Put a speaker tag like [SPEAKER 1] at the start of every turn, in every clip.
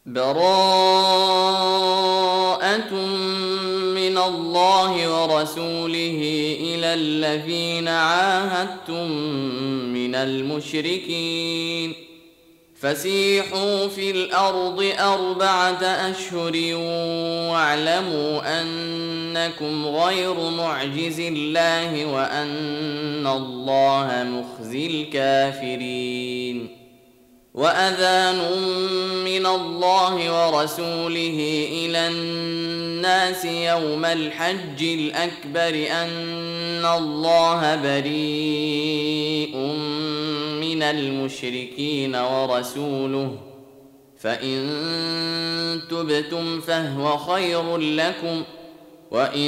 [SPEAKER 1] براءة من الله ورسوله إلى الذين عاهدتم من المشركين فسيحوا في الأرض 4 أشهر واعلموا أنكم غير معجز الله وأن الله مخزي الكافرين. وأذان من الله ورسوله إلى الناس يوم الحج الأكبر أن الله بريء من المشركين ورسوله فإن تبتم فهو خير لكم وإن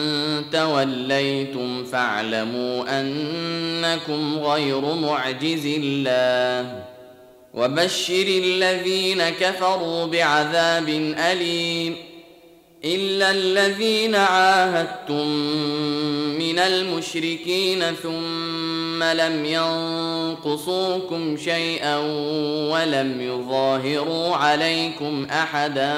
[SPEAKER 1] توليتم فاعلموا أنكم غير معجز الله وبشر الذين كفروا بعذاب أليم. إلا الذين عاهدتم من المشركين ثم لم ينقصوكم شيئا ولم يظاهروا عليكم أحدا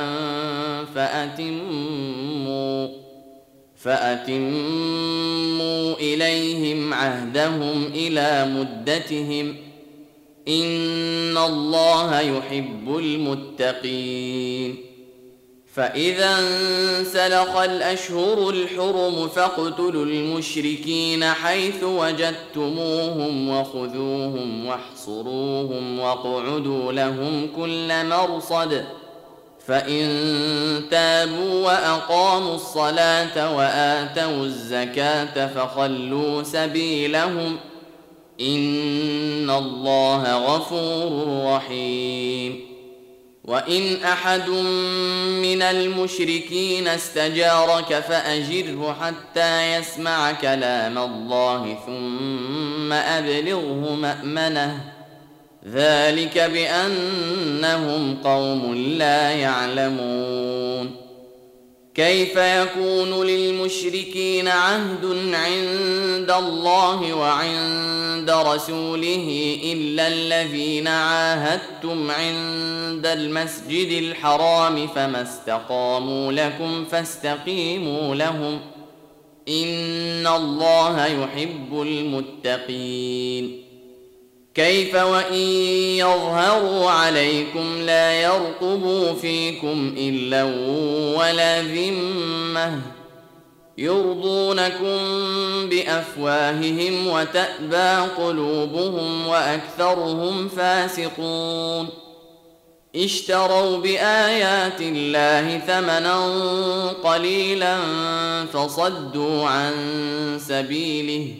[SPEAKER 1] فأتموا إليهم عهدهم إلى مدتهم إن الله يحب المتقين. فإذا انسلخ الأشهر الحرم فاقتلوا المشركين حيث وجدتموهم وخذوهم واحصروهم واقعدوا لهم كل مرصد فإن تابوا وأقاموا الصلاة وآتوا الزكاة فخلوا سبيلهم إن الله غفور رحيم. وإن أحد من المشركين استجارك فأجره حتى يسمع كلام الله ثم أبلغه مأمنه ذلك بأنهم قوم لا يعلمون. كيف يكون للمشركين عهد عند الله وعند رسوله إلا الذين عاهدتم عند المسجد الحرام فما استقاموا لكم فاستقيموا لهم إن الله يحب المتقين. كيف وإن يظهروا عليكم لا يرقبوا فيكم إلا ولا ذمة يرضونكم بأفواههم وتأبى قلوبهم وأكثرهم فاسقون. اشتروا بآيات الله ثمنا قليلا فصدوا عن سبيله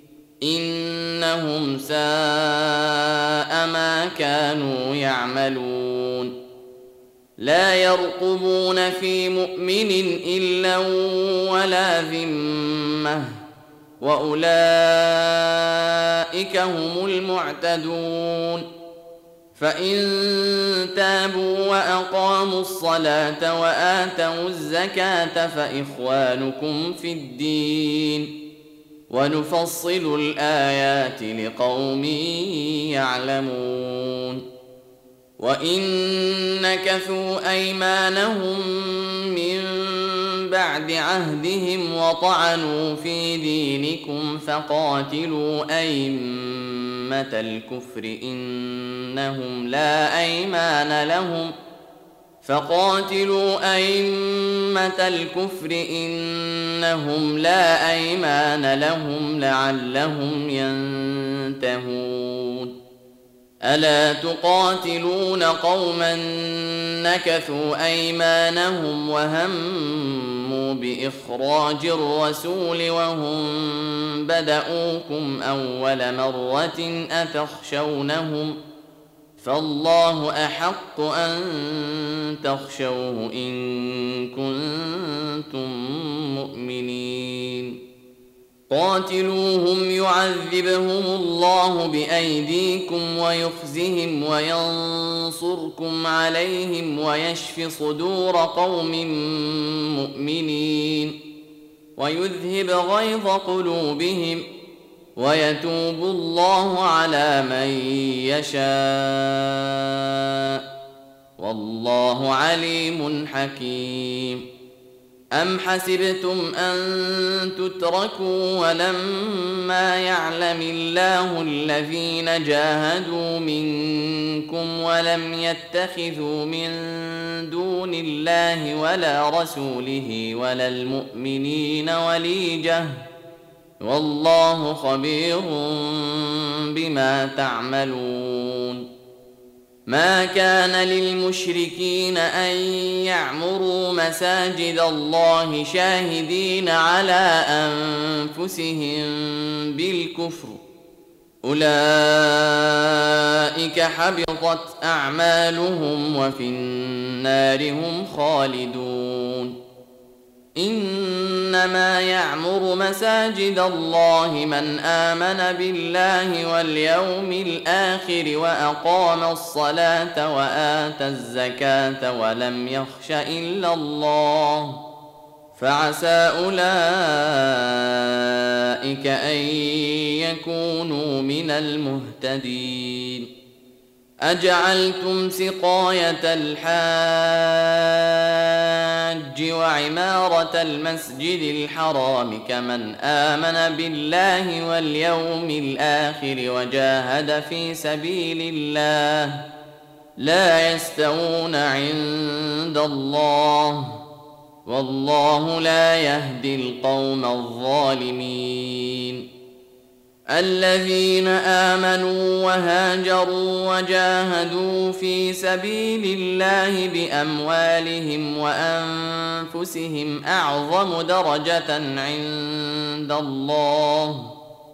[SPEAKER 1] إنهم ساء ما كانوا يعملون. لا يرقبون في مؤمن إلا ولا ذمة وأولئك هم المعتدون. فإن تابوا وأقاموا الصلاة وآتوا الزكاة فإخوانكم في الدين ونفصل الآيات لقوم يعلمون. وإن نكثوا أيمانهم من بعد عهدهم وطعنوا في دينكم فقاتلوا أئمة الكفر إنهم لا أيمان لهم لعلهم ينتهون. ألا تقاتلون قوما نكثوا أيمانهم وهموا بإخراج الرسول وهم بدؤوكم أول مرة أتخشونهم فالله أحق أن تخشوه إن كنتم مؤمنين. قاتلوهم يعذبهم الله بأيديكم ويخزهم وينصركم عليهم ويشف صدور قوم مؤمنين ويذهب غيظ قلوبهم ويتوب الله على من يشاء والله عليم حكيم. أم حسبتم أن تتركوا ولما يعلم الله الذين جاهدوا منكم ولم يتخذوا من دون الله ولا رسوله ولا المؤمنين وليجة والله خبير بما تعملون. ما كان للمشركين أن يعمروا مساجد الله شاهدين على أنفسهم بالكفر أولئك حبطت أعمالهم وفي النار هم خالدون. إنما يعمر مساجد الله من آمن بالله واليوم الآخر وأقام الصلاة وآتى الزكاة ولم يخش إلا الله فعسى أولئك أن يكونوا من المهتدين. أجعلتم سقاية الحاج وعمارة المسجد الحرام كمن آمن بالله واليوم الآخر وجاهد في سبيل الله لا يستوون عند الله والله لا يهدي القوم الظالمين. الذين آمنوا وهاجروا وجاهدوا في سبيل الله بأموالهم وأنفسهم أعظم درجة عند الله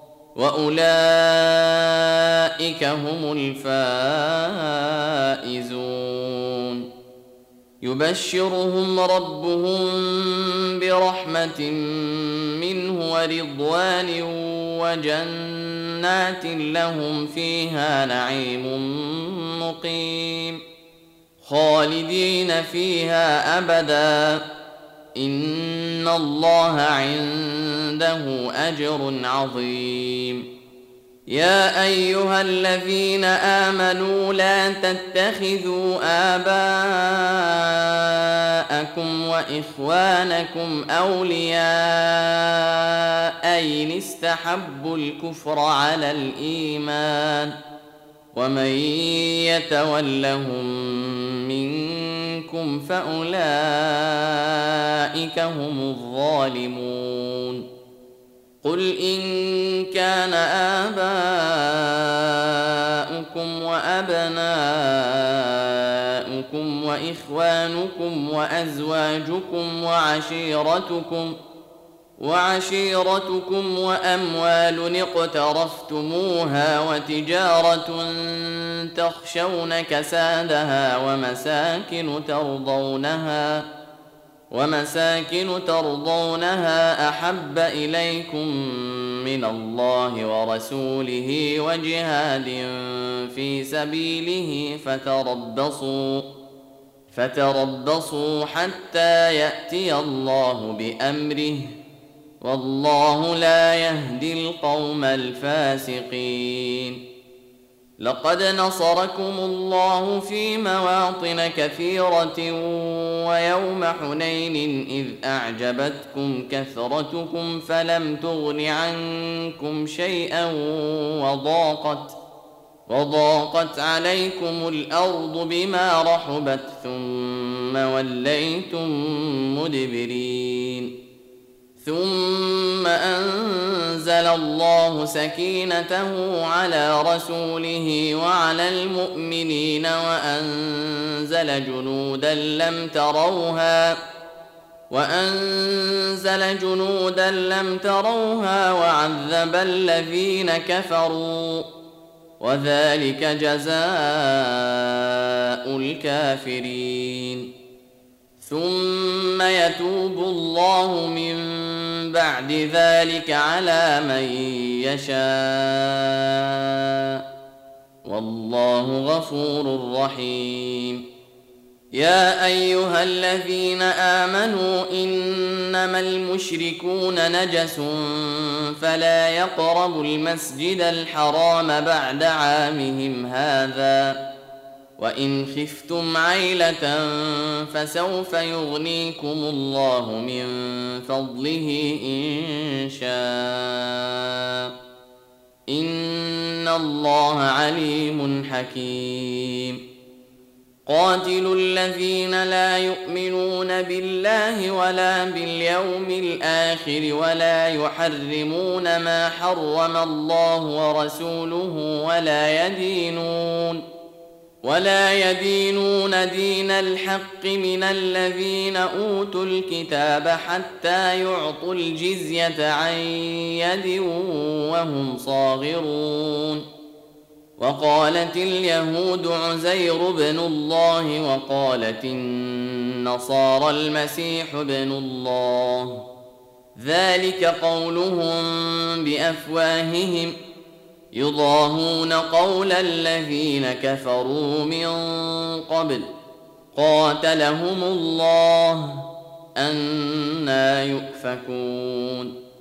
[SPEAKER 1] وأولئك هم الفائزون. يبشرهم ربهم برحمة منه ورضوان وجنات لهم فيها نعيم مقيم خالدين فيها أبدا إن الله عنده أجر عظيم. يا أيها الذين آمنوا لا تتخذوا آباءكم وإخوانكم أولياء إن استحبوا الكفر على الإيمان ومن يتولهم منكم فأولئك هم الظالمون. قل إن كان آباؤكم وأبناؤكم وإخوانكم وعشيرتكم وأموال اقترفتموها وتجارة تخشون كسادها ومساكن ترضونها أحب إليكم من الله ورسوله وجهاد في سبيله فتربصوا حتى يأتي الله بأمره والله لا يهدي القوم الفاسقين. لقد نصركم الله في مواطن كثيرة ويوم حنين إذ أعجبتكم كثرتكم فلم تغن عنكم شيئا وضاقت عليكم الأرض بما رحبت ثم وليتم مدبرين. ثم أنزل الله سكينته على رسوله وعلى المؤمنين وأنزل جنودا لم تروها وعذب الذين كفروا وذلك جزاء الكافرين. ثم يتوب الله من بعد ذلك على من يشاء والله غفور رحيم. يا أيها الذين آمنوا إنما المشركون نجس فلا يقربوا المسجد الحرام بعد عامهم هذا وإن خفتم عيلة فسوف يغنيكم الله من فضله إن شاء، إن الله عليم حكيم. قاتلوا الذين لا يؤمنون بالله ولا باليوم الآخر ولا يحرمون ما حرم الله ورسوله ولا يدينون دين الحق من الذين أوتوا الكتاب حتى يعطوا الجزية عن يد وهم صاغرون. وقالت اليهود عزير بن الله وقالت النصارى المسيح بن الله، ذلك قولهم بأفواههم يضاهون قول الذين كفروا من قبل قاتلهم الله أنى يؤفكون.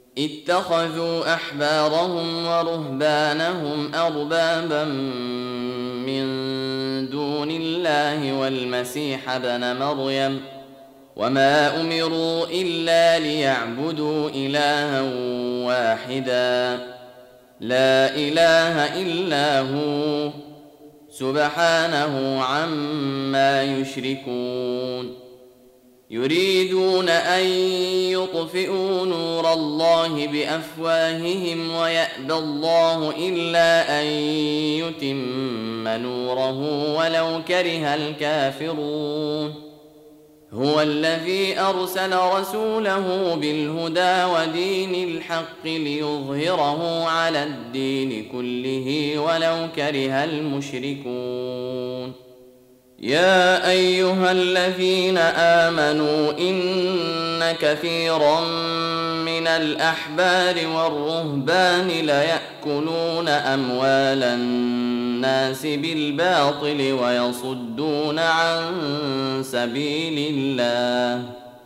[SPEAKER 1] اتخذوا أحبارهم ورهبانهم أربابا من دون الله والمسيح ابن مريم، وما أمروا إلا ليعبدوا إلها واحدا لا إله إلا هو سبحانه عما يشركون. يريدون أن يطفئوا نور الله بأفواههم ويأبى الله إلا أن يتم نوره ولو كره الكافرون. هو الذي أرسل رسوله بالهدى ودين الحق ليظهره على الدين كله ولو كره المشركون. يا أيها الذين آمنوا إن كثيرا من الأحبار والرهبان ليأكلون أموال الناس بالباطل ويصدون عن سبيل الله،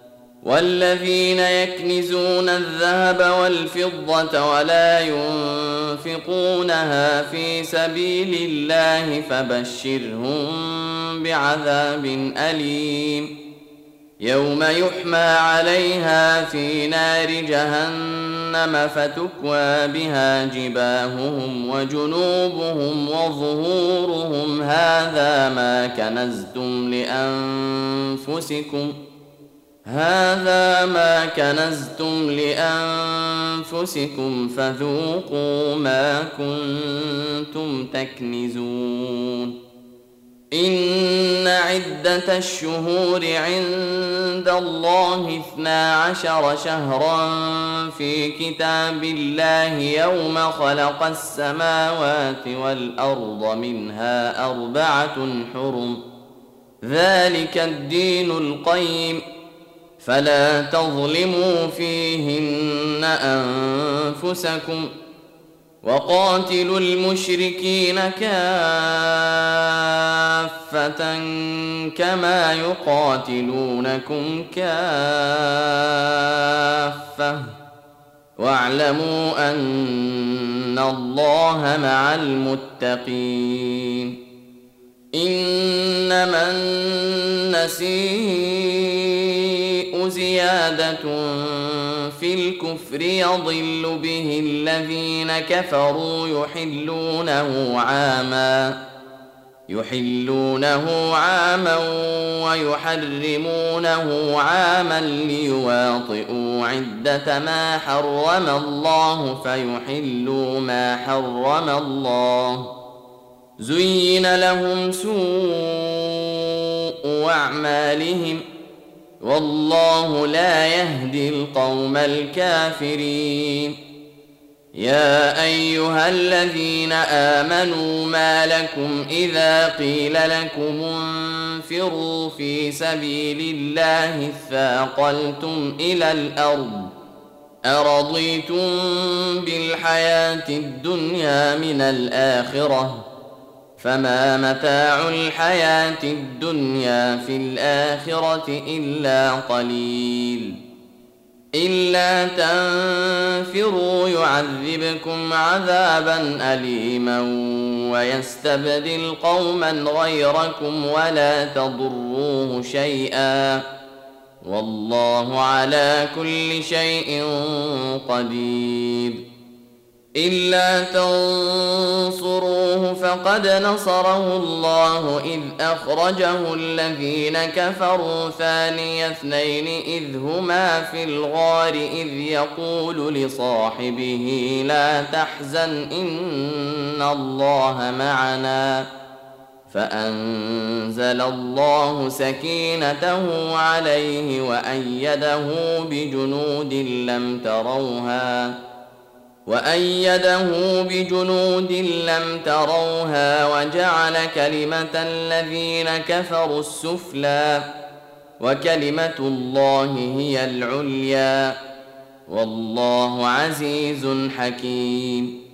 [SPEAKER 1] والذين يكنزون الذهب والفضة ولا ينفقونها في سبيل الله فبشرهم بعذاب أليم، يوم يحمى عليها في نار جهنم فتكوى بها جباههم وجنوبهم وظهورهم هذا ما كنزتم لأنفسكم فذوقوا ما كنتم تكنزون. إن عدة الشهور عند الله 12 شهرا في كتاب الله يوم خلق السماوات والأرض منها 4 حرم، ذلك الدين القيم، فلا تظلموا فيهن أنفسكم، وقاتلوا المشركين كافة كما يقاتلونكم كافة، واعلموا أن الله مع المتقين. إنما النسيء زيادة في الكفر يضل به الذين كفروا يحلونه عاما ويحرمونه عاما ليواطئوا عدة ما حرم الله فيحلوا ما حرم الله. زين لهم سوء أعمالهم والله لا يهدي القوم الكافرين. يا أيها الذين آمنوا ما لكم إذا قيل لكم انفروا في سبيل الله اثاقلتم إلى الأرض أرضيتم بالحياة الدنيا من الآخرة فما متاع الحياة الدنيا في الآخرة إلا قليل. إلا تنفروا يعذبكم عذابا أليما ويستبدل قوما غيركم ولا تضروه شيئا والله على كل شيء قدير. إلا تنصروه فقد نصره الله إذ أخرجه الذين كفروا ثاني اثنين إذ هما في الغار إذ يقول لصاحبه لا تحزن إن الله معنا فأنزل الله سكينته عليه وأيده بجنود لم تروها وجعل كلمة الذين كفروا السفلى وكلمة الله هي العليا والله عزيز حكيم.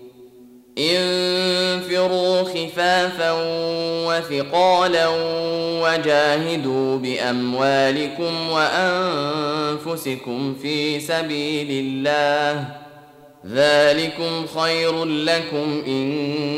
[SPEAKER 1] انفروا خفافا وثقالا وجاهدوا بأموالكم وأنفسكم في سبيل الله ذلكم خير لكم إن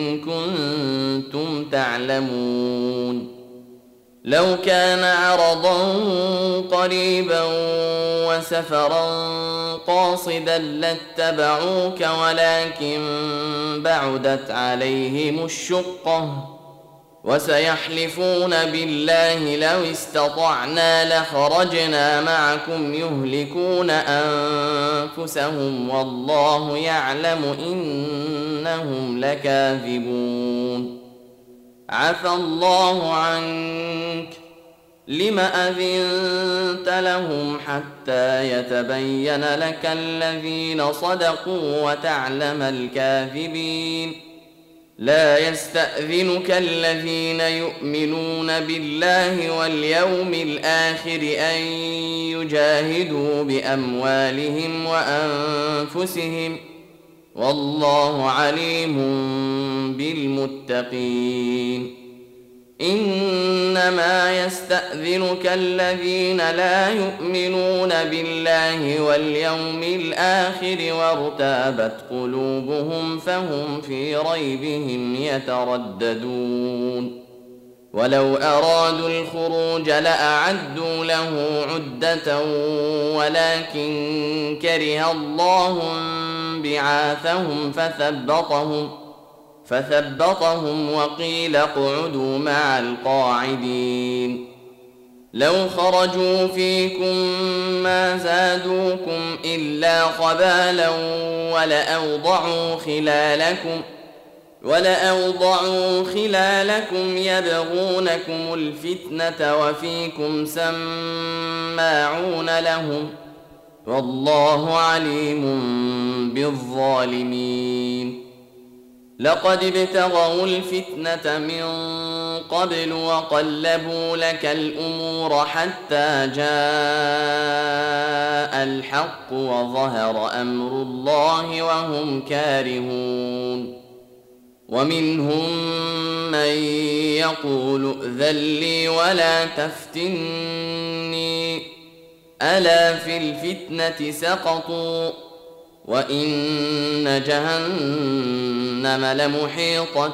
[SPEAKER 1] كنتم تعلمون. لو كان عرضا قريبا وسفرا قاصدا لاتبعوك ولكن بعدت عليهم الشقة وسيحلفون بالله لو استطعنا لخرجنا معكم يهلكون أنفسهم والله يعلم إنهم لكاذبون. عفى الله عنك لم أذنت لهم حتى يتبين لك الذين صدقوا وتعلم الكاذبين. لا يستأذنك الذين يؤمنون بالله واليوم الآخر أن يجاهدوا بأموالهم وأنفسهم والله عليم بالمتقين. إنما يستأذنك الذين لا يؤمنون بالله واليوم الآخر وارتابت قلوبهم فهم في ريبهم يترددون. ولو أرادوا الخروج لأعدوا له عدة ولكن كره الله بعاثهم فثبطهم وقيل اقعدوا مع القاعدين. لو خرجوا فيكم ما زادوكم إلا خبالا ولأوضعوا خلالكم يبغونكم الفتنة وفيكم سماعون لهم والله عليم بالظالمين. لقد ابتغوا الفتنة من قبل وقلبوا لك الأمور حتى جاء الحق وظهر أمر الله وهم كارهون. ومنهم من يقول ائذن لي ولا تفتني ألا في الفتنة سقطوا وإن جهنم لمحيطة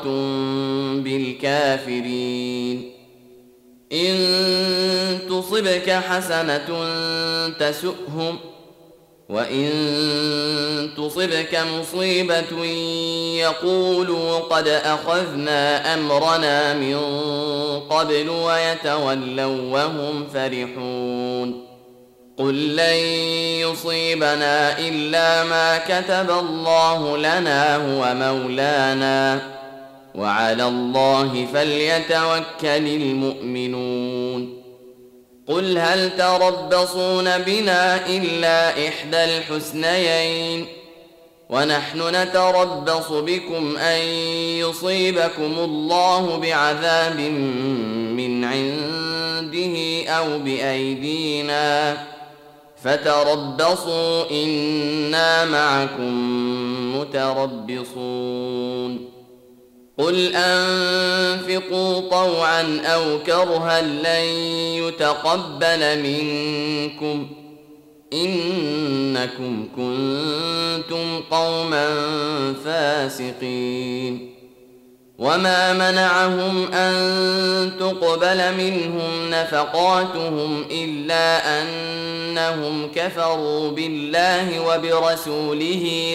[SPEAKER 1] بالكافرين. إن تصبك حسنة تسؤهم وإن تصبك مصيبة يقولوا قد أخذنا أمرنا من قبل ويتولوا وهم فرحون. قل لن يصيبنا إلا ما كتب الله لنا هو مولانا وعلى الله فليتوكل المؤمنون. قل هل تربصون بنا إلا إحدى الحسنيين ونحن نتربص بكم أن يصيبكم الله بعذاب من عنده أو بأيدينا فتربصوا إنا معكم متربصون. قل أنفقوا طوعا أو كرها لن يتقبل منكم إنكم كنتم قوما فاسقين. وما منعهم أن تقبل منهم نفقاتهم إلا أنهم كفروا بالله وبرسوله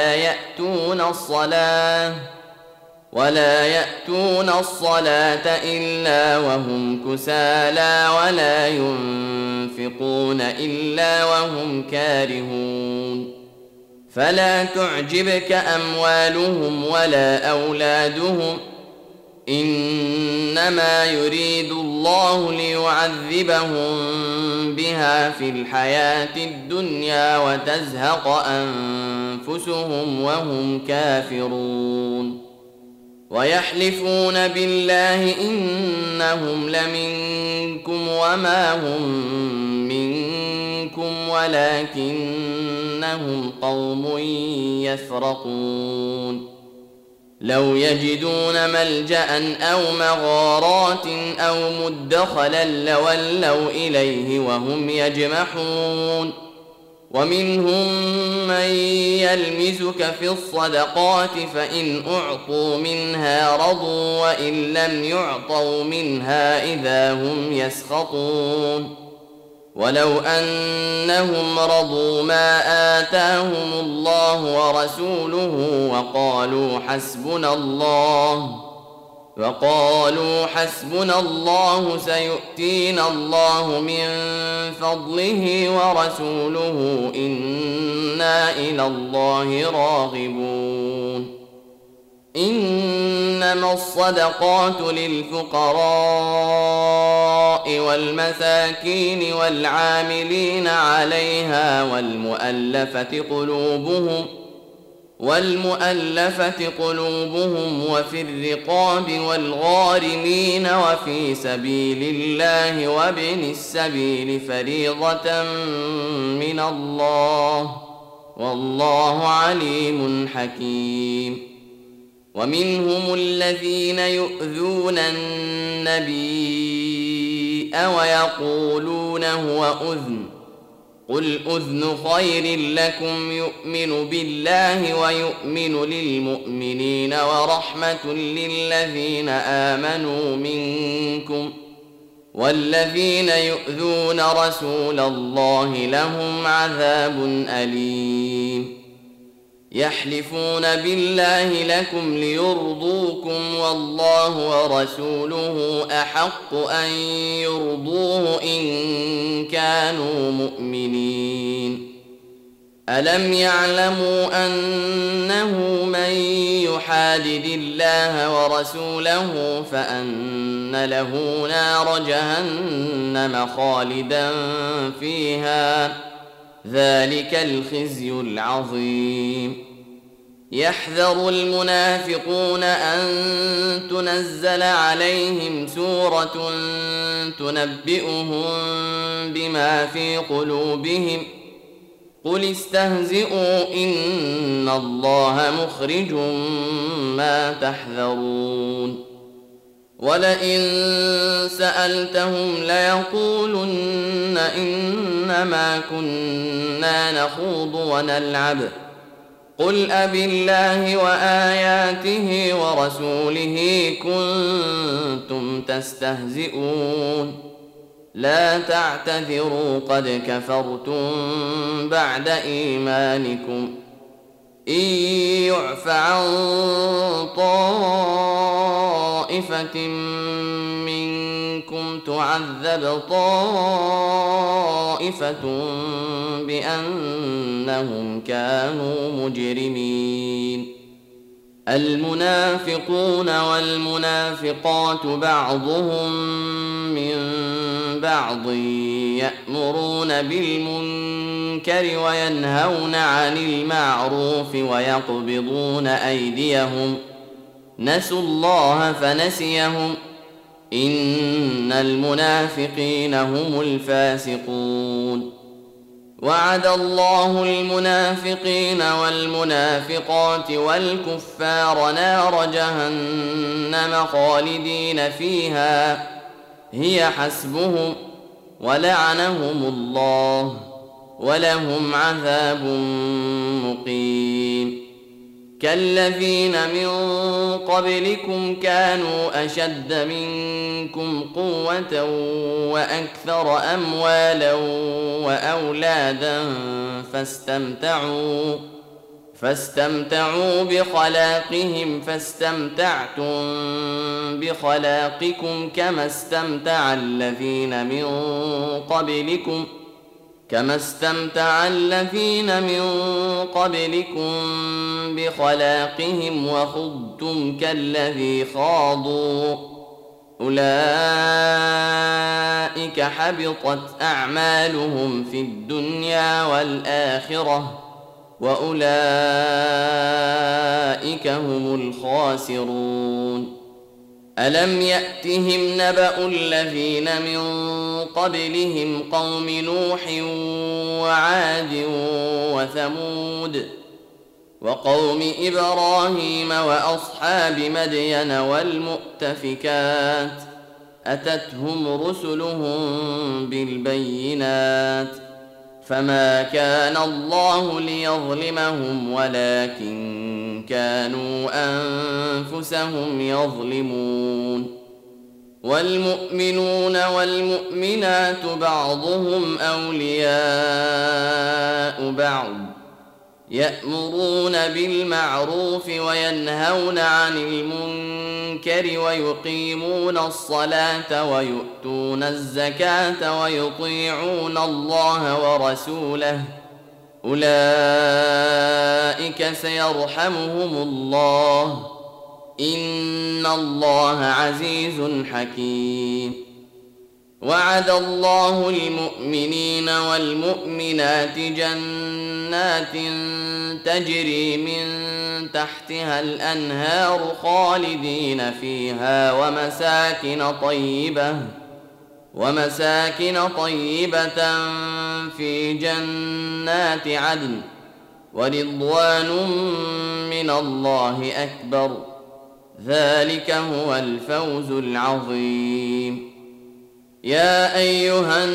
[SPEAKER 1] ولا يأتون الصلاة إلا وهم كسالى ولا ينفقون إلا وهم كارهون. فلا تعجبك أموالهم ولا أولادهم، إنما يريد الله ليعذبهم بها في الحياة الدنيا وتزهق أنفسهم وهم كافرون. ويحلفون بالله إنهم لمنكم وما هم منكم ولكنهم قوم يفرقون. لو يجدون ملجأ أو مغارات أو مدخلا لولوا إليه وهم يجمحون. ومنهم من يلمزك في الصدقات فإن أعطوا منها رضوا وإن لم يعطوا منها إذا هم يسخطون. ولو أنهم رضوا ما آتاهم الله ورسوله وقالوا حسبنا الله سيؤتينا الله من فضله ورسوله إنا إلى الله راغبون. إنما الصدقات للفقراء والمساكين والعاملين عليها والمؤلفة قلوبهم وفي الرقاب والغارمين وفي سبيل الله وابن السبيل فريضة من الله والله عليم حكيم. ومنهم الذين يؤذون النبي ويقولون هو أذن، قل أذن خير لكم يؤمن بالله ويؤمن للمؤمنين ورحمة للذين آمنوا منكم، والذين يؤذون رسول الله لهم عذاب أليم. يحلفون بالله لكم ليرضوكم والله ورسوله أحق أن يرضوه إن كانوا مؤمنين. ألم يعلموا أنه من يحادد الله ورسوله فأن له نار جهنم خالدا فيها، ذلك الخزي العظيم. يحذر المنافقون أن تنزل عليهم سورة تنبئهم بما في قلوبهم، قل استهزئوا إن الله مخرج ما تحذرون. ولئن سألتهم ليقولن إنما كنا نخوض ونلعب، قل أبالله وآياته ورسوله كنتم تستهزئون، لا تعتذروا قد كفرتم بعد إيمانكم، إن يعف عن طائفة منكم تعذب طائفة بأنهم كانوا مجرمين. المنافقون والمنافقات بعضهم من بعض يأمرون بالمنكر وينهون عن المعروف ويقبضون أيديهم، نسوا الله فنسيهم، إن المنافقين هم الفاسقون. وعد الله المنافقين والمنافقات والكفار نار جهنم خالدين فيها هي حسبهم ولعنهم الله ولهم عذاب مقيم. كالذين من قبلكم كانوا أشد منكم قوة وأكثر أموالا وأولادا فاستمتعوا بخلاقهم فاستمتعتم بخلاقكم كما استمتع الذين من قبلكم بخلاقهم وخضتم كالذي خاضوا أولئك حبطت أعمالهم في الدنيا والآخرة وأولئك هم الخاسرون. ألم يأتهم نبأ الذين من قبلهم قوم نوح وعاد وثمود وقوم إبراهيم وأصحاب مدين والمؤتفكات أتتهم رسلهم بالبينات فما كان الله ليظلمهم ولكن كانوا أنفسهم يظلمون. والمؤمنون والمؤمنات بعضهم أولياء بعض يأمرون بالمعروف وينهون عن المنكر ويقيمون الصلاة ويؤتون الزكاة ويطيعون الله ورسوله أولئك سيرحمهم الله إن الله عزيز حكيم. وعد الله المؤمنين والمؤمنات جنات تجري من تحتها الأنهار خالدين فيها ومساكن طيبة في جنات عدن ورضوان من الله أكبر ذلك هو الفوز العظيم. يا أيها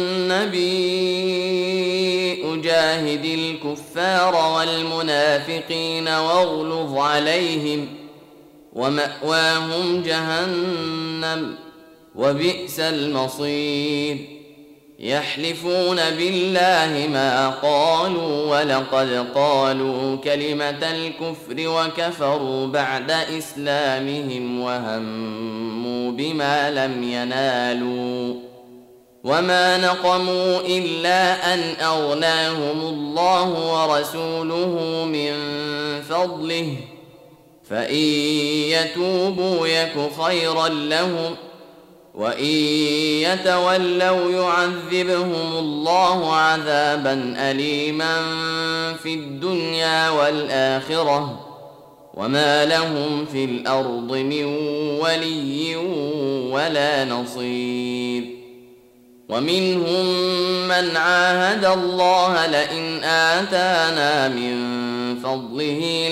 [SPEAKER 1] النبي جاهد الكفار والمنافقين واغلظ عليهم ومأواهم جهنم وبئس المصير. يحلفون بالله ما قالوا ولقد قالوا كلمة الكفر وكفروا بعد إسلامهم وهموا بما لم ينالوا وما نقموا إلا أن أغناهم الله ورسوله من فضله فإن يتوبوا يك خيرا لهم وإن يتولوا يعذبهم الله عذابا أليما في الدنيا والآخرة وما لهم في الأرض من ولي ولا نصير. ومنهم من عاهد الله لئن آتانا من فضله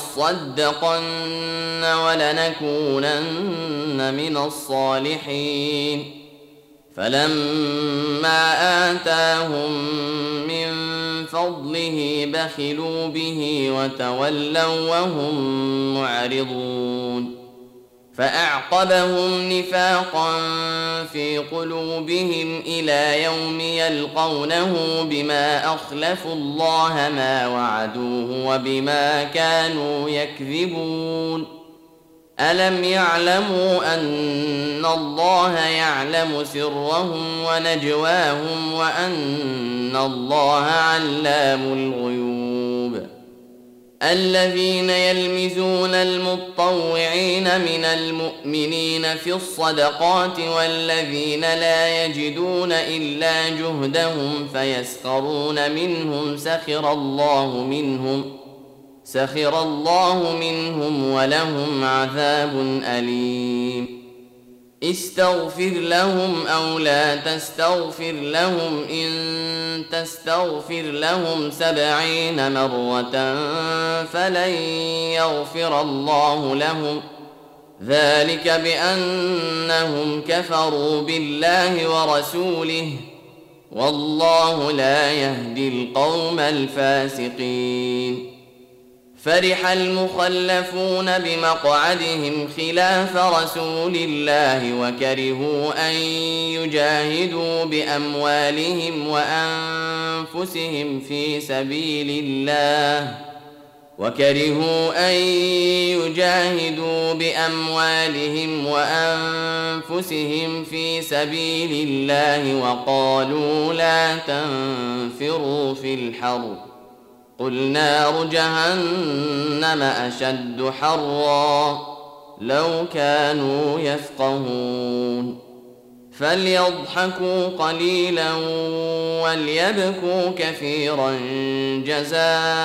[SPEAKER 1] لنصدقن ولنكونن من الصالحين فلما آتاهم من فضله بخلوا به وتولوا وهم معرضون فأعقبهم نفاقا في قلوبهم إلى يوم يلقونه بما أخلفوا الله ما وعدوه وبما كانوا يكذبون. ألم يعلموا أن الله يعلم سرهم ونجواهم وأن الله علام الغيوب. الذين يلمزون المطوعين من المؤمنين في الصدقات والذين لا يجدون إلا جهدهم فيسخرون منهم سخر الله منهم ولهم عذاب أليم. استغفر لهم أو لا تستغفر لهم إن تستغفر لهم 70 مرة فلن يغفر الله لهم ذلك بأنهم كفروا بالله ورسوله والله لا يهدي القوم الفاسقين. فرح المخلفون بمقعدهم خلاف رسول الله وكرهوا أن يجاهدوا بأموالهم وأنفسهم في سبيل الله وقالوا لا تنفروا في الحر قل نار جهنم أشد حرا لو كانوا يفقهون. فليضحكوا قليلا وليبكوا كثيرا جزاء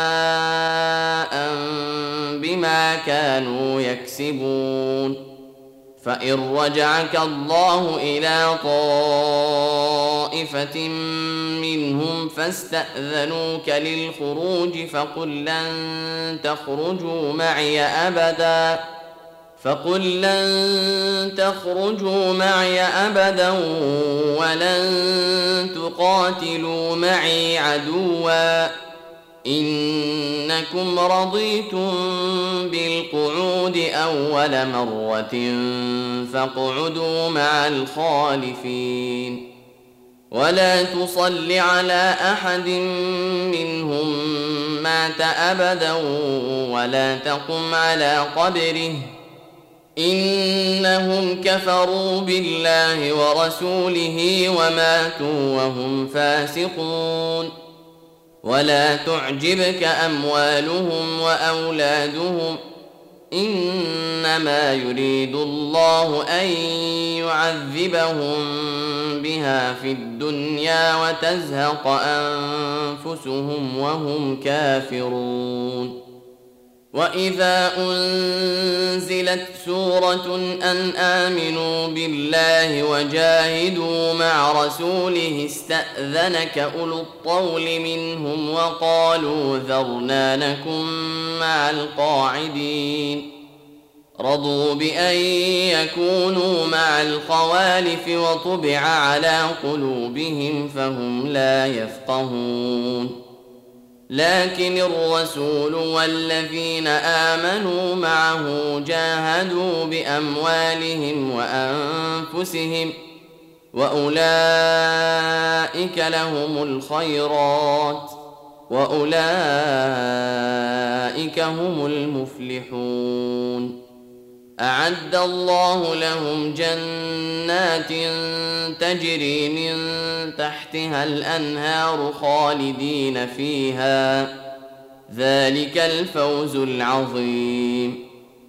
[SPEAKER 1] بما كانوا يكسبون. فإن رجعك الله إلى طائفة منهم فاستأذنوك للخروج فقل لن تخرجوا معي أبدا ولن تقاتلوا معي عدوا إنكم رضيتم بالقعود أول مرة فاقعدوا مع الخالفين. ولا تصل على أحد منهم مات أبدا ولا تقم على قبره إنهم كفروا بالله ورسوله وماتوا وهم فاسقون. ولا تعجبك أموالهم وأولادهم إنما يريد الله أن يعذبهم بها في الدنيا وتزهق أنفسهم وهم كافرون. وإذا أنزلت سورة أن آمنوا بالله وجاهدوا مع رسوله استأذنك أولو الطول منهم وقالوا ذرنا نكن مع القاعدين. رضوا بأن يكونوا مع الخوالف وطبع على قلوبهم فهم لا يفقهون. لكن الرسول والذين آمنوا معه جاهدوا بأموالهم وأنفسهم وأولئك لهم الخيرات وأولئك هم المفلحون. أعد الله لهم جنات تجري من تحتها الأنهار خالدين فيها ذلك الفوز العظيم.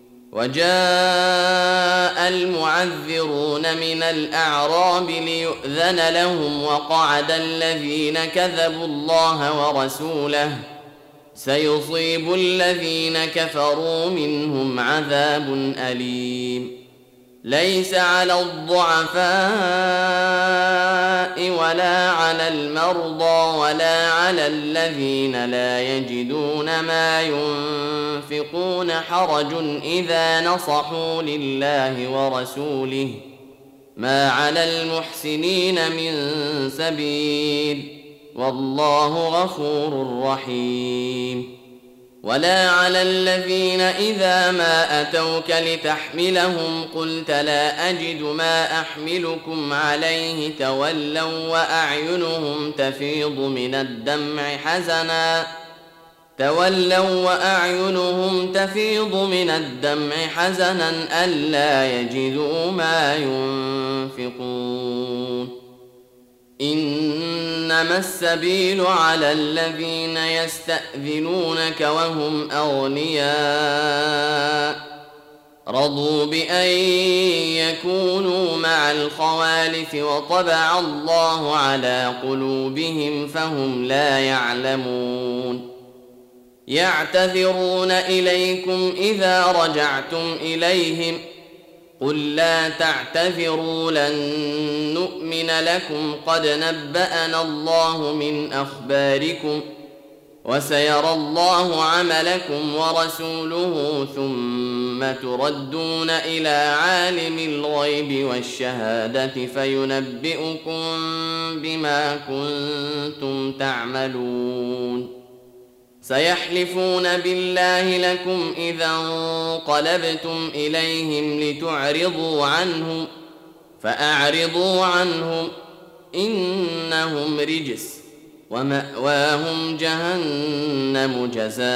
[SPEAKER 1] وجاء المعذرون من الأعراب ليؤذن لهم وقعد الذين كذبوا الله ورسوله سيصيب الذين كفروا منهم عذاب أليم. ليس على الضعفاء ولا على المرضى ولا على الذين لا يجدون ما ينفقون حرج إذا نصحوا لله ورسوله ما على المحسنين من سبيل والله غفور رحيم. ولا على الذين إذا ما أتوك لتحملهم قلت لا أجد ما أحملكم عليه تولوا وأعينهم تفيض من الدمع حزنا ألا يجدوا ما ينفقون. إنما السبيل على الذين يستأذنونك وهم أغنياء رضوا بأن يكونوا مع الخوالف وطبع الله على قلوبهم فهم لا يعلمون. يعتذرون إليكم إذا رجعتم إليهم قل لا تعتذروا لن نؤمن لكم قد نبأنا الله من أخباركم وسيرى الله عملكم ورسوله ثم تردون إلى عالم الغيب والشهادة فينبئكم بما كنتم تعملون. سيحلفون بالله لكم إذا انقلبتم إليهم لتعرضوا عنهم فأعرضوا عنهم إنهم رجس ومأواهم جهنم جزاء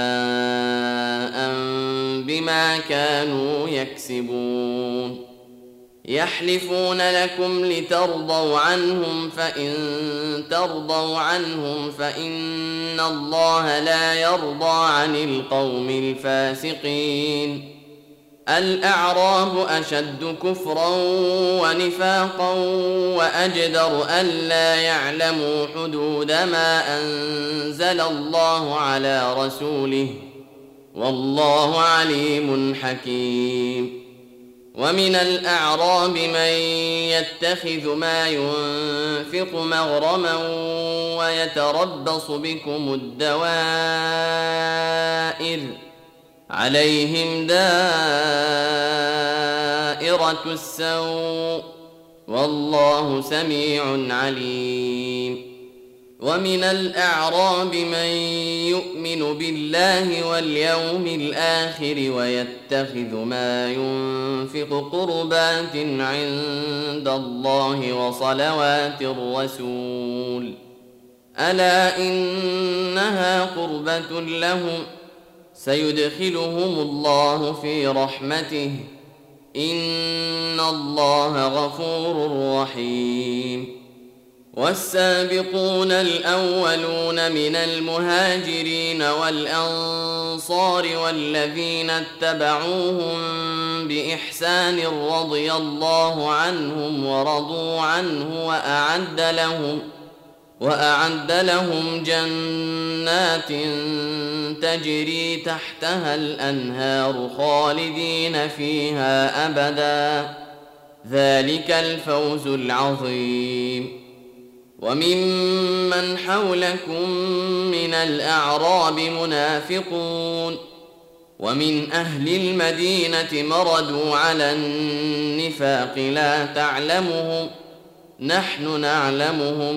[SPEAKER 1] بما كانوا يكسبون. يحلفون لكم لترضوا عنهم فإن ترضوا عنهم فإن الله لا يرضى عن القوم الفاسقين. الأعراب أشد كفرا ونفاقا وأجدر ألا يعلموا حدود ما أنزل الله على رسوله والله عليم حكيم. ومن الأعراب من يتخذ ما ينفق مغرما ويتربص بكم الدوائر عليهم دائرة السوء والله سميع عليم. ومن الأعراب من يؤمن بالله واليوم الآخر ويتخذ ما ينفق قربات عند الله وصلوات الرسول ألا إنها قربة لهم سيدخلهم الله في رحمته إن الله غفور رحيم. والسابقون الأولون من المهاجرين والأنصار والذين اتبعوهم بإحسان رضي الله عنهم ورضوا عنه وأعد لهم جنات تجري تحتها الأنهار خالدين فيها أبدا ذلك الفوز العظيم. وممن حولكم من الأعراب منافقون ومن أهل المدينة مردوا على النفاق لا تعلمهم نحن نعلمهم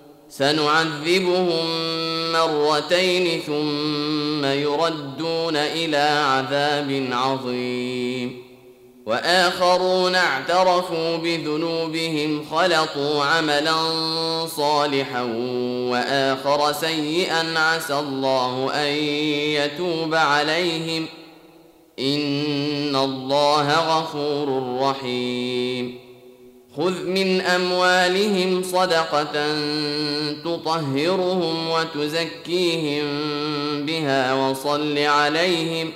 [SPEAKER 1] سنعذبهم مرتين ثم يردون إلى عذاب عظيم. وآخرون اعترفوا بذنوبهم خلطوا عملا صالحا وآخر سيئا عسى الله أن يتوب عليهم إن الله غفور رحيم. خذ من أموالهم صدقة تطهرهم وتزكيهم بها وصل عليهم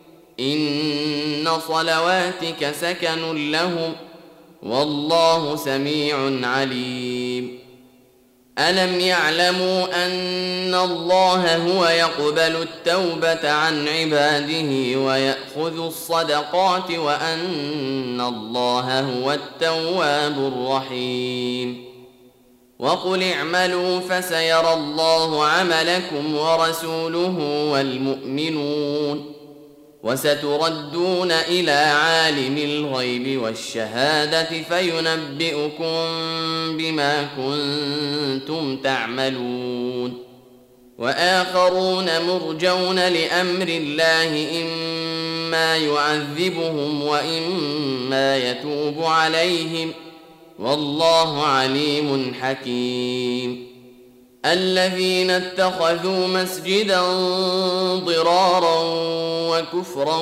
[SPEAKER 1] إن صلواتك سكن لهم والله سميع عليم. ألم يعلموا أن الله هو يقبل التوبة عن عباده ويأخذ الصدقات وأن الله هو التواب الرحيم. وقل اعملوا فسيرى الله عملكم ورسوله والمؤمنون وستردون إلى عالم الغيب والشهادة فينبئكم بما كنتم تعملون. وآخرون مرجون لأمر الله إما يعذبهم وإما يتوب عليهم والله عليم حكيم. الذين اتخذوا مسجدا ضرارا وكفرا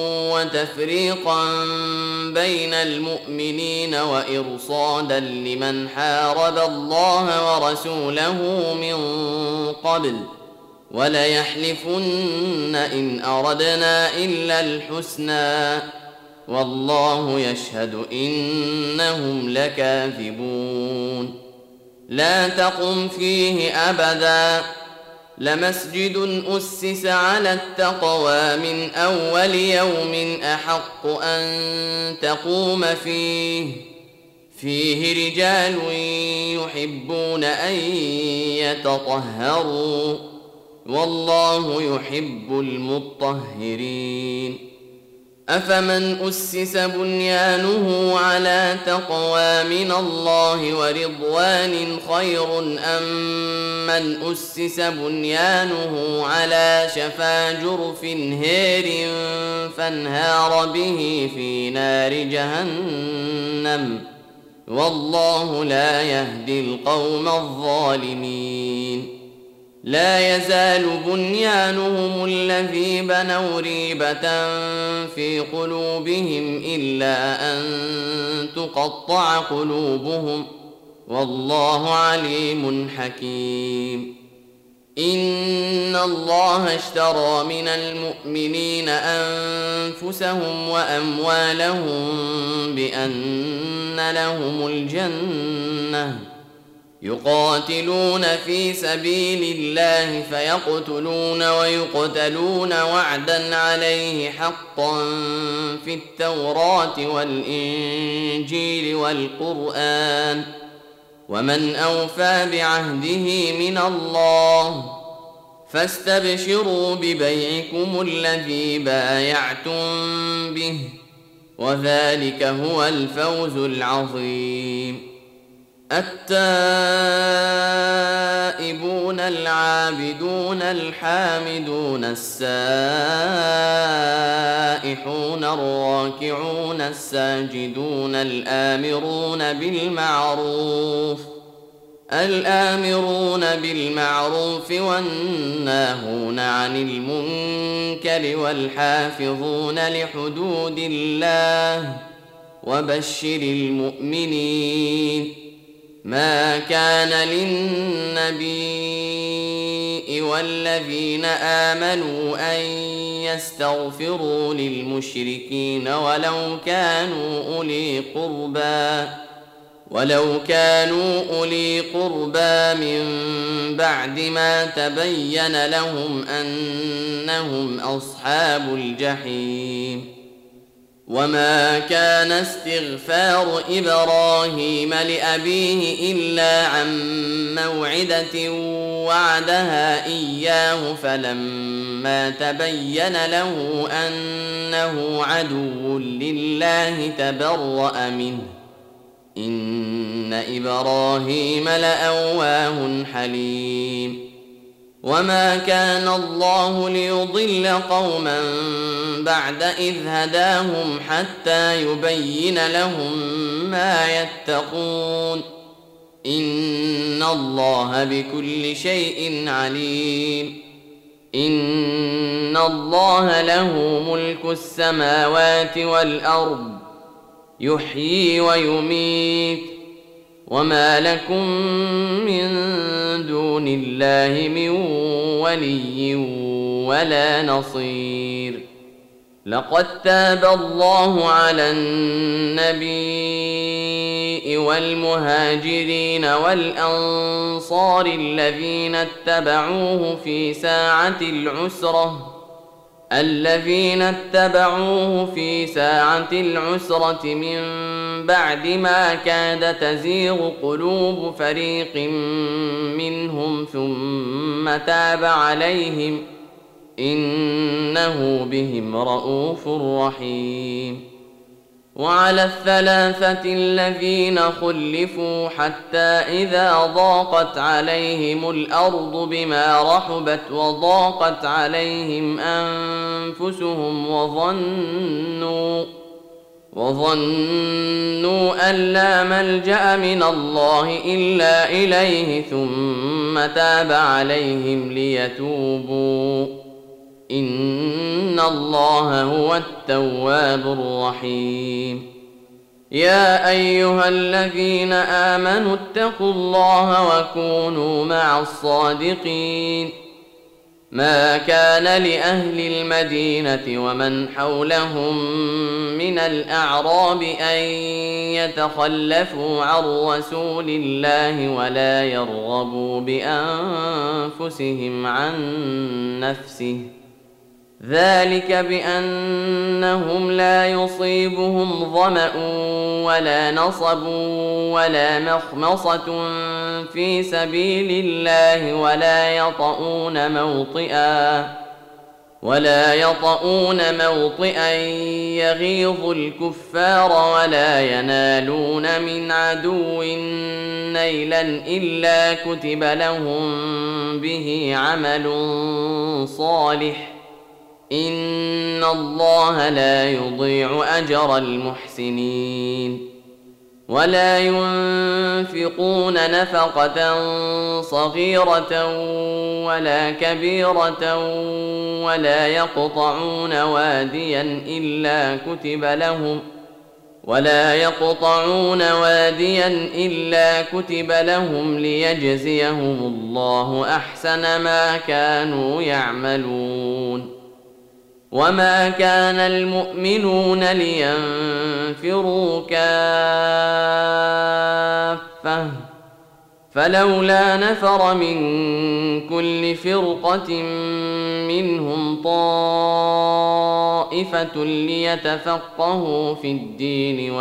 [SPEAKER 1] وتفريقا بين المؤمنين وإرصادا لمن حارب الله ورسوله من قبل وليحلفن إن أردنا إلا الحسنى والله يشهد إنهم لكاذبون. لا تقم فيه أبدا لمسجد أسس على التقوى من أول يوم أحق أن تقوم فيه رجال يحبون أن يتطهروا والله يحب المطهرين. أفمن أسس بنيانه على تقوى من الله ورضوان خير أم من أسس بنيانه على شفا جرف هير فانهار به في نار جهنم والله لا يهدي القوم الظالمين. لا يزال بنيانهم الذي بنوا ريبة في قلوبهم إلا أن تقطع قلوبهم والله عليم حكيم. إن الله اشترى من المؤمنين أنفسهم وأموالهم بأن لهم الجنة يقاتلون في سبيل الله فيقتلون ويقتلون وعدا عليه حقا في التوراة والإنجيل والقرآن ومن أوفى بعهده من الله فاستبشروا ببيعكم الذي بايعتم به وذلك هو الفوز العظيم. التائبون العابدون الحامدون السائحون الراكعون الساجدون الآمرون بالمعروف والناهون عن المنكر والحافظون لحدود الله وبشر المؤمنين. ما كان للنبي والذين آمنوا أن يستغفروا للمشركين ولو كانوا أولي قربى من بعد ما تبين لهم أنهم أصحاب الجحيم. وما كان استغفار إبراهيم لأبيه إلا عن موعدة وعدها إياه فلما تبين له أنه عدو لله تبرأ منه إن إبراهيم لأواه حليم. وما كان الله ليضل قوما بعد إذ هداهم حتى يبين لهم ما يتقون إن الله بكل شيء عليم. إن الله له ملك السماوات والأرض يحيي ويميت وما لكم من دون الله من ولي ولا نصير. لقد تاب الله على النبي والمهاجرين والأنصار الذين اتبعوه في ساعة العسرة من بعد ما كاد تزيغ قلوب فريق منهم ثم تاب عليهم إنه بهم رءوف رحيم. وعلى الثلاثة الذين خلفوا حتى إذا ضاقت عليهم الأرض بما رحبت وضاقت عليهم أنفسهم وظنوا أن لا ملجأ من الله إلا إليه ثم تاب عليهم ليتوبوا إن الله هو التواب الرحيم. يا أيها الذين آمنوا اتقوا الله وكونوا مع الصادقين. ما كان لأهل المدينة ومن حولهم من الأعراب أن يتخلفوا عن رسول الله ولا يرغبوا بأنفسهم عن نفسه ذلك بأنهم لا يصيبهم ظمأ ولا نصب ولا مخمصة في سبيل الله ولا يطؤون موطئا يغيظ الكفار ولا ينالون من عدو نيلا إلا كتب لهم به عمل صالح إن الله لا يضيع أجر المحسنين ولا ينفقون نفقة صغيرة ولا كبيرة ولا يقطعون واديا إلا كتب لهم ليجزيهم الله أحسن ما كانوا يعملون وما كان المؤمنون لينفروا كافة فلولا نفر من كل فرقة منهم طائفة ليتفقهوا في الدين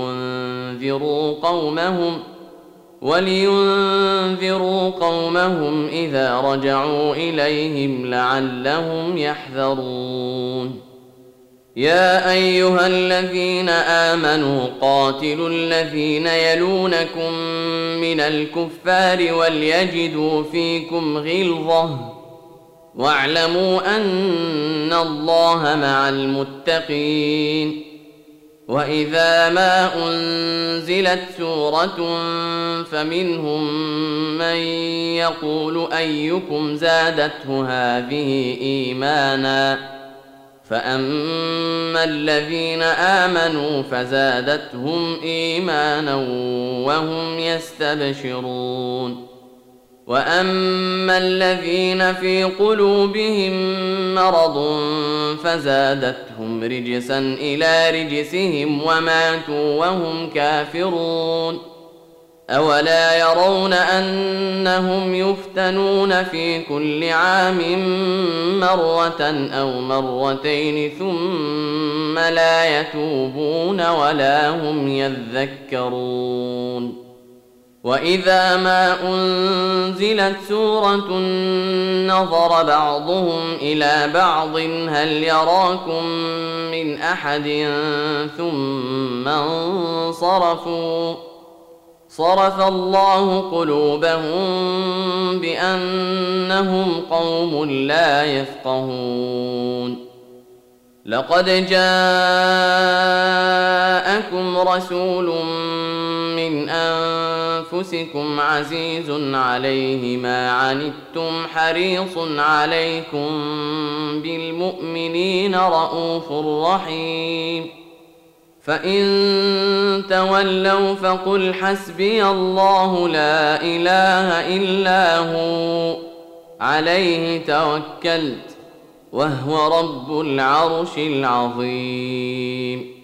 [SPEAKER 1] ولينذروا قومهم إذا رجعوا إليهم لعلهم يحذرون يا أيها الذين آمنوا قاتلوا الذين يلونكم من الكفار وليجدوا فيكم غلظة واعلموا أن الله مع المتقين وإذا ما أنزلت سورة فمنهم من يقول أيكم زادته هذه إيمانا فأما الذين آمنوا فزادتهم إيمانا وهم يستبشرون وأما الذين في قلوبهم مرض فزادتهم رجسا إلى رجسهم وماتوا وهم كافرون أولا يرون أنهم يفتنون في كل عام مرة أو مرتين ثم لا يتوبون ولا هم يذكرون وإذا ما أنزلت سورة نظر بعضهم إلى بعض هل يراكم من أحد ثم انصرفوا صرف الله قلوبهم بأنهم قوم لا يفقهون لقد جاءكم رسول من أنفسكم عزيز عليه ما عنتم حريص عليكم بالمؤمنين رءوف رحيم فإن تولوا فقل حسبي الله لا إله إلا هو عليه توكلت وهو رب العرش العظيم